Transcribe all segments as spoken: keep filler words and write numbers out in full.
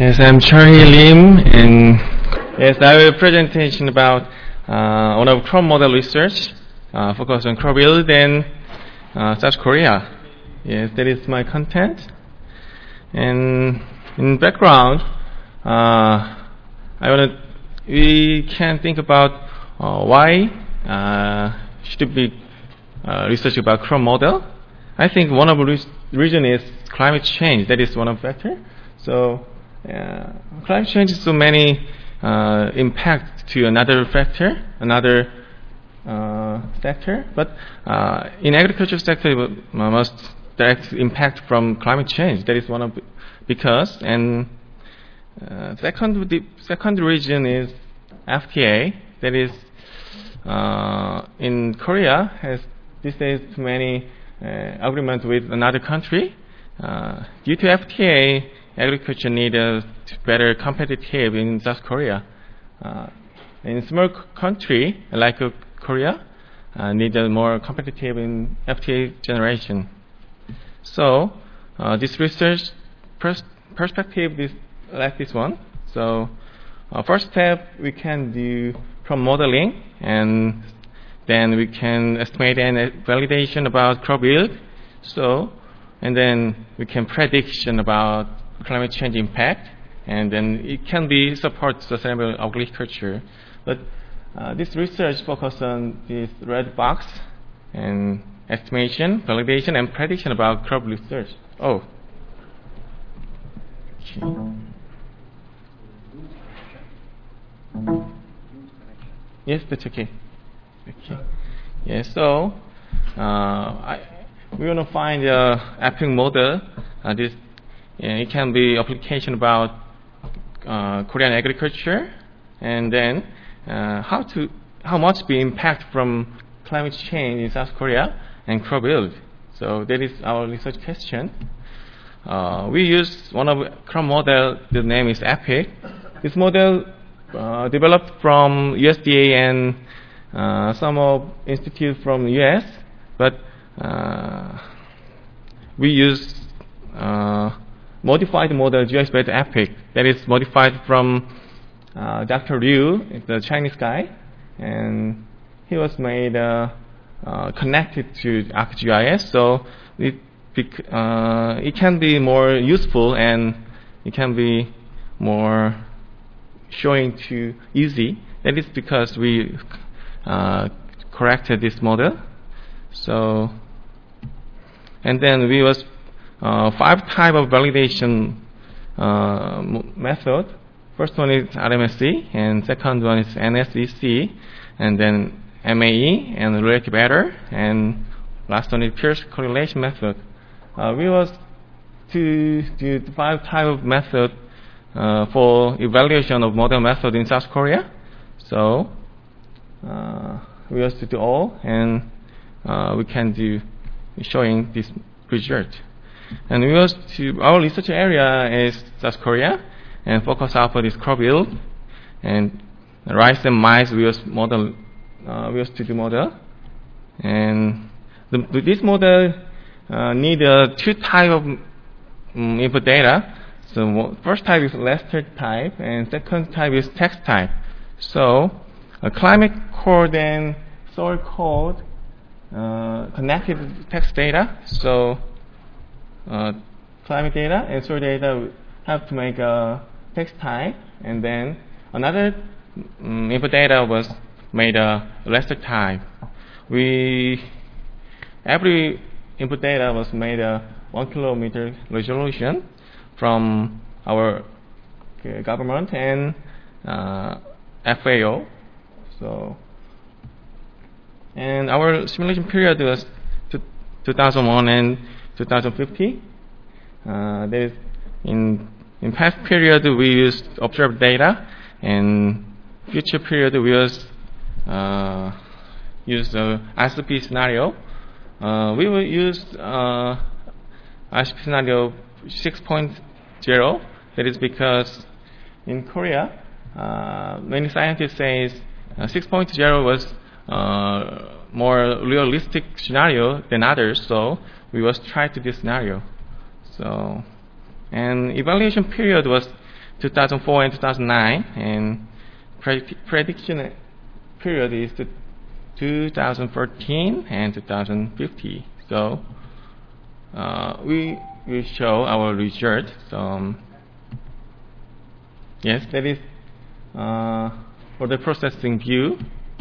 Yes, I'm Charlie Lim, and yes, I will presentation about uh, one of Chrome model research, uh, focus on Chrome build in uh, South Korea. Yes, that is my content. And in background, uh, I want to. We can think about uh, why uh, should be uh, research about Chrome model. I think one of the re reason is climate change. That is one of factor. So. Uh, climate change is so many uh, impact to another factor, another uh, sector. But uh, in agriculture sector, it must direct impact from climate change. That is one of because and uh, second the second reason is F T A. That is uh, in Korea has these days too many uh, agreements with another country. Uh, due to F T A, agriculture need a better competitive in South Korea. Uh, in small country like uh, Korea, uh, need a more competitive in F T A generation. So uh, this research pers perspective is like this one. So uh, first step we can do from modeling, and then we can estimate and validation about crop yield. So and then we can prediction about climate change impact, and then it can be support sustainable agriculture. But uh, this research focus on this red box and estimation, validation, and prediction about crop research. Oh. Okay. Yes, that's okay. Okay. Yes. So uh, I. We want to find a Epping model. Uh, this uh, it can be application about uh, Korean agriculture, and then uh, how to how much be impact from climate change in South Korea and crop yield. So that is our research question. Uh, we use one of crop model. The name is EPIC. This model uh, developed from U S D A and uh, some of institute from the U S, but Uh, we use uh, modified model G I S-based EPIC that is modified from uh, Doctor Liu, the Chinese guy, and he was made uh, uh, connected to ArcGIS, so it uh, it can be more useful and it can be more showing to easy. That is because we uh, corrected this model. So, and then we use uh, five type of validation uh, method. First one is R M S E, and second one is N S E C, and then M A E and relative error, and last one is Pierce correlation method. Uh, we use to do five type of method uh, for evaluation of model method in South Korea. So uh, we use to do all, and Uh, we can do showing this result. And we also to our research area is South Korea, and focus out for this crop yield and rice and maize. We use model. Uh, we use to do model, and the, this model uh, need uh, two type of um, input data. So first type is raster type, and second type is text type. So a climate code and soil code. Uh, connected text data, so uh, climate data and soil data have to make a text type, and then another um, input data was made a raster type. We every input data was made a one kilometer resolution from our uh, government and uh, F A O. So. And our simulation period was two thousand one and two thousand fifty. Uh, there is in in past period we used observed data, and future period we use uh, use the I S P scenario. Uh, we will use uh, I S P scenario six point zero. That is because in Korea, uh, many scientists say uh, six point zero was Uh, more realistic scenario than others, so we was try to this scenario. So, and evaluation period was two thousand four and two thousand nine, and predict prediction period is to two thousand fourteen and two thousand fifty. So uh, we will show our result. So um, yes, that is uh, for the processing view.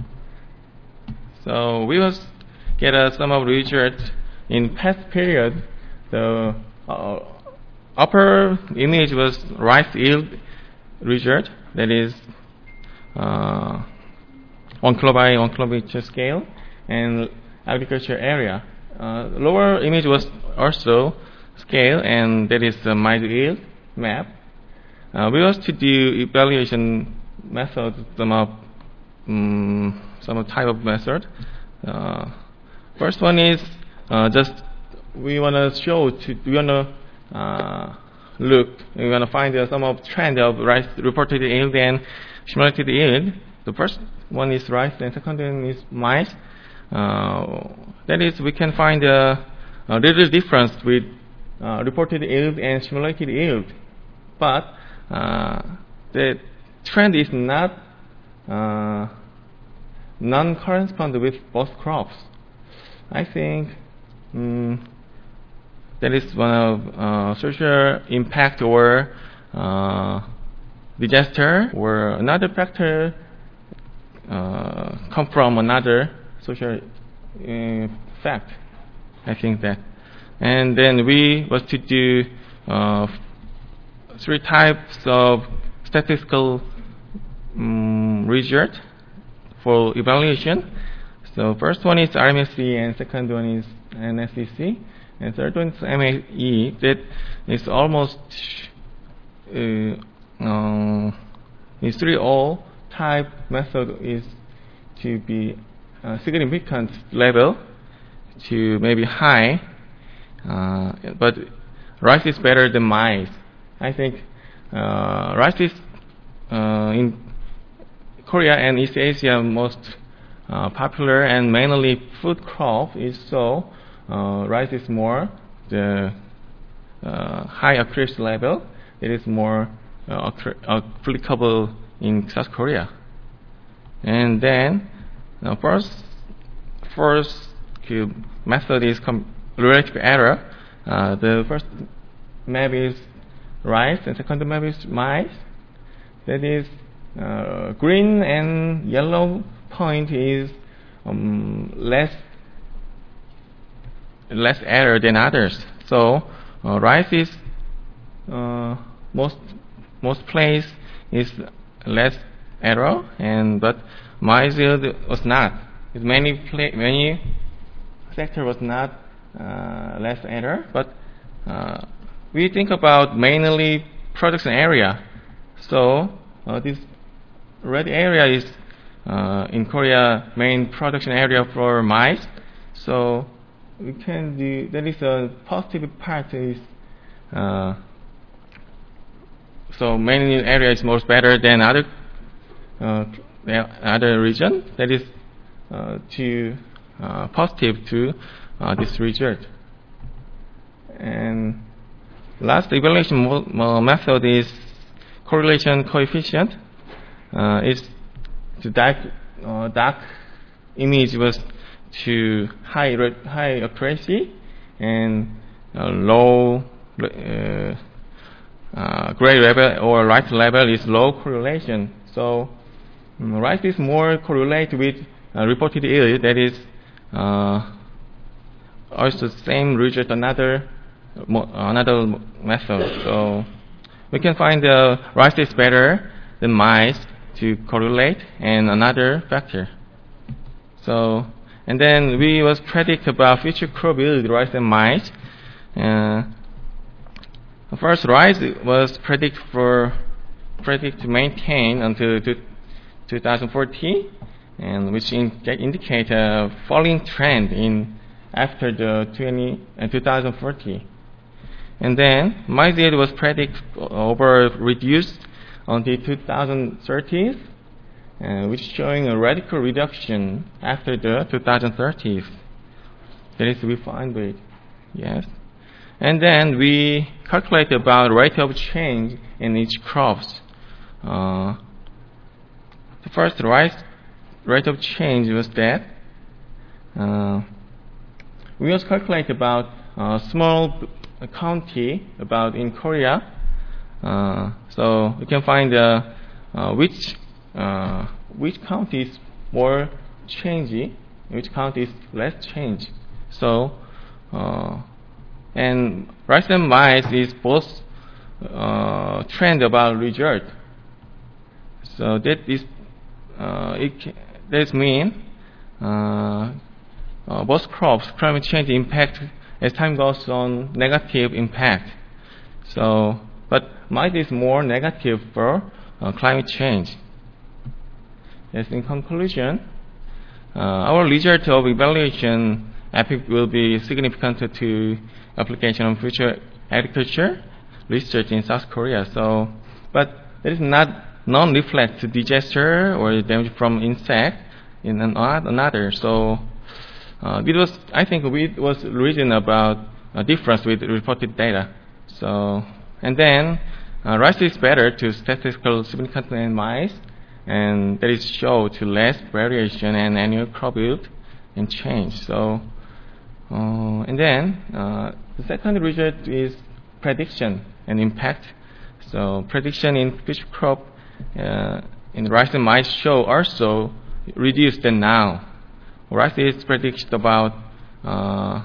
So we will get a sum of results in past period. The uh, upper image was rice yield result, that is uh, one kilo by one kilometer scale, and agriculture area. Uh, lower image was also scale, and that is the maize yield map. Uh, we also to do evaluation method, some of um, some type of method. Uh, first one is uh, just we want to show to we want to uh, look we want to find uh, some of trend of rice reported yield and cumulative yield. The first one is rice and second one is maize. Uh, that is, we can find a, a little difference with uh, reported yield and cumulative yield, but uh, the trend is not uh, non-correspond with both crops. I think um, that is one of uh, social impact or uh, disaster, or another factor uh, come from another social uh, fact. I think that. And then we was to do uh, three types of statistical um, result for evaluation. So first one is R M S E, and second one is N S E C, and third one is M A E. That is almost uh, uh, is three all type method is to be a significant level to maybe high, uh, but rice is better than maize. I think uh, rice is uh, in Korea and East Asia most uh, popular and mainly food crop is, so uh, rice is more the uh, high accuracy level. It is more uh, applicable in South Korea. And then uh, first first method is relative error. Uh, the first map is rice and second map is maize. That is uh, green and yellow point is um, less less error than others. So uh, rice is uh, most most place is less error, and but maize was not. It many pla many sector was not uh, less error, but uh, we think about mainly production area. So uh, this red area is uh, in Korea main production area for maize. So we can do, that is a positive part is uh, so many area is most better than other uh, other region. That is uh, to uh, positive to uh, this result. And last evaluation mo method is correlation coefficient. Uh, is the dark uh, dark image was to high high accuracy, and uh, low uh, uh, gray level or light level is low correlation. So um, rice is more correlate with uh, reported yield. That is uh, also same result another mo another method. So we can find the uh, rice is better than maize to correlate, and another factor. So and then we was predict about future crop yield rice and maize. Uh, first, rice was predict for predict to maintain until two thousand forty, and which in, indicate a falling trend in after the twenty and two thousand forty. And then maize yield was predict over reduced until two thousand thirty, uh, which showing a radical reduction after the two thousand thirties. That is we find with yes. and then we calculate about rate of change in each crops. Uh, the first right, rate of change was that uh, we also calculate about a small county about in Korea. Uh, so we can find uh, uh, which uh, which county is more changey, which county is less change. So uh, and rice and maize is both uh, trend about result. So that is uh, it. That mean uh, uh, both crops climate change impact as time goes on negative impact. So but maize is more negative for uh, climate change. Yes, in conclusion, uh, our result of evaluation EPIC will be significant to application of future agriculture research in South Korea. So, but there is not non-reflect disaster or damage from insect in an, another. So, uh, it was I think it was reason about a difference with reported data. So, and then uh, rice is better to statistical significant than maize, and that is show to less variation and annual crop yield and change. So. Uh, and then uh, the second result is prediction and impact. So prediction in future crop uh, in rice and maize show also reduced than now. Rice is predicted about uh,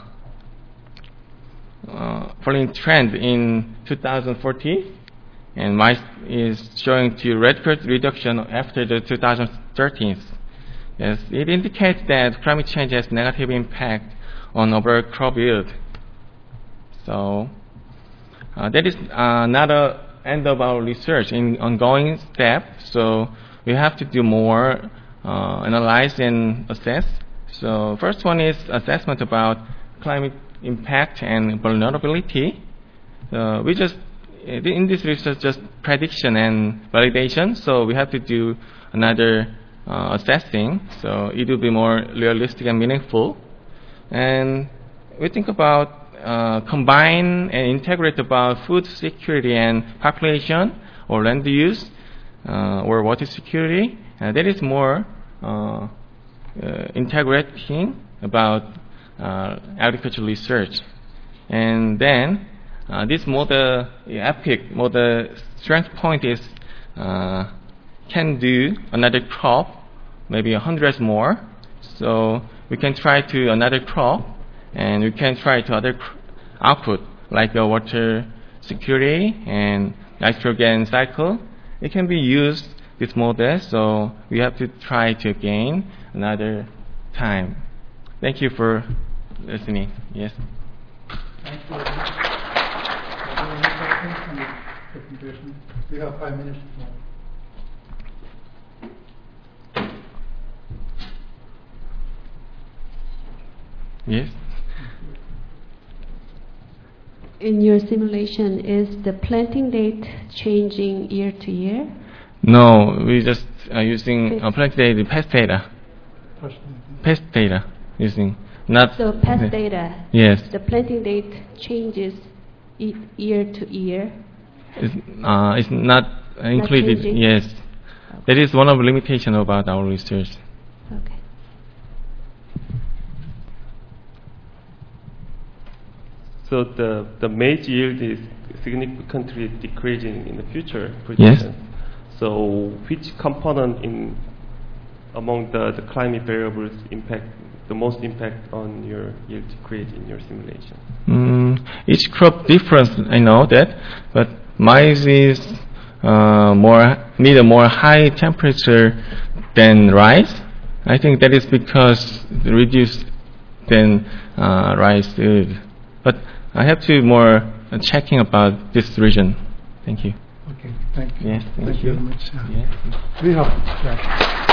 uh, falling trend in two thousand forty, and maize is showing to radical reduction after the two thousand thirteen. Yes, it indicates that climate change has negative impact on overall crop yield. So uh, that is uh, another end of our research in ongoing step. So we have to do more uh, analyze and assess. So first one is assessment about climate impact and vulnerability. Uh, we just in this research just prediction and validation. So we have to do another uh, assessing. So it will be more realistic and meaningful. And we think about uh, combine and integrate about food security and population or land use uh, or water security. Uh, that is more uh, uh, integrating about uh, agricultural research. And then uh, this model, EPIC model strength point is uh, can do another crop, maybe a hundred more. So we can try to another crop, and we can try to other output like the water security and nitrogen cycle. It can be used this model, so we have to try to again another time. Thank you for listening. Yes. Thank you. Are there any questions on the presentation? We have five minutes more. Yes. In your simulation, is the planting date changing year to year? No, we just are using uh, plant data, past data. Past data using not. So past data. Yes. The planting date changes e year to year. It's, uh, it's not uh, included. changing? Yes. Okay. That is one of the limitations about our research. Okay. So the, the maize yield is significantly decreasing in the future Yes. projection. So which component in among the, the climate variables impact the most impact on your yield decrease in your simulation? Mm, each crop difference, I know that, but maize is uh, more need a more high temperature than rice. I think that is because reduced than uh, rice yield. But I have to more uh, checking about this region. Thank you. Okay, thank you. Yes, thank thank you. you very much. Yes. We have. Yeah.